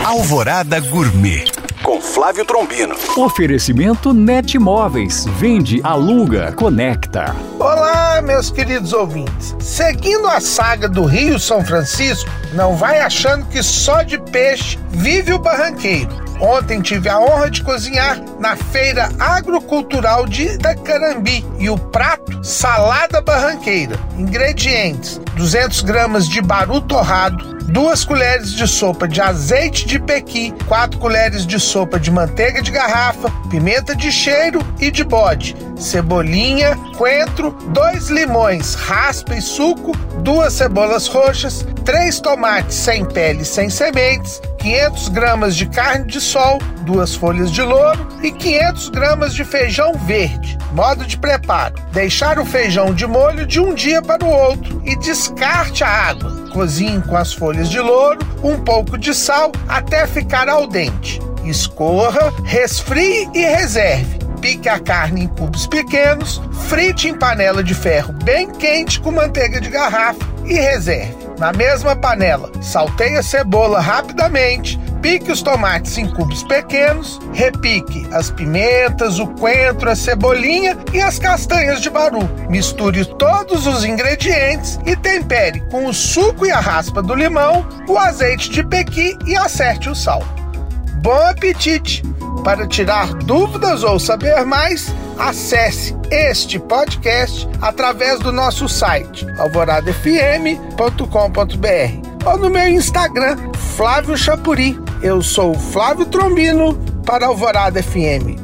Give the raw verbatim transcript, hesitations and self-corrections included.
Alvorada Gourmet, com Flávio Trombino. Oferecimento Net Móveis. Vende, aluga, conecta. Olá, meus queridos ouvintes. Seguindo a saga do Rio São Francisco, não vai achando que só de peixe vive o barranqueiro. Ontem tive a honra de cozinhar na Feira Agrocultural de Itacarambi e o prato salada barranqueira. Ingredientes: duzentas gramas de baru torrado, duas colheres de sopa de azeite de pequi, quatro colheres de sopa de manteiga de garrafa, pimenta de cheiro e de bode, cebolinha, coentro, dois limões, raspa e suco, duas cebolas roxas, três tomates sem pele e sem sementes, quinhentas gramas de carne de sol, duas folhas de louro e quinhentas gramas de feijão verde. Modo de preparo: deixar o feijão de molho de um dia para o outro e descarte a água. Cozinhe com as folhas de louro, um pouco de sal até ficar al dente. Escorra, resfrie e reserve. Pique a carne em cubos pequenos, frite em panela de ferro bem quente com manteiga de garrafa e reserve. Na mesma panela, salteie a cebola rapidamente, pique os tomates em cubos pequenos, repique as pimentas, o coentro, a cebolinha e as castanhas de baru. Misture todos os ingredientes e tempere com o suco e a raspa do limão, o azeite de pequi e acerte o sal. Bom apetite! Para tirar dúvidas ou saber mais, acesse este podcast através do nosso site alvorada f m ponto com ponto b r ou no meu Instagram, Flávio Chapuri. Eu sou o Flávio Trombino para Alvorada F M.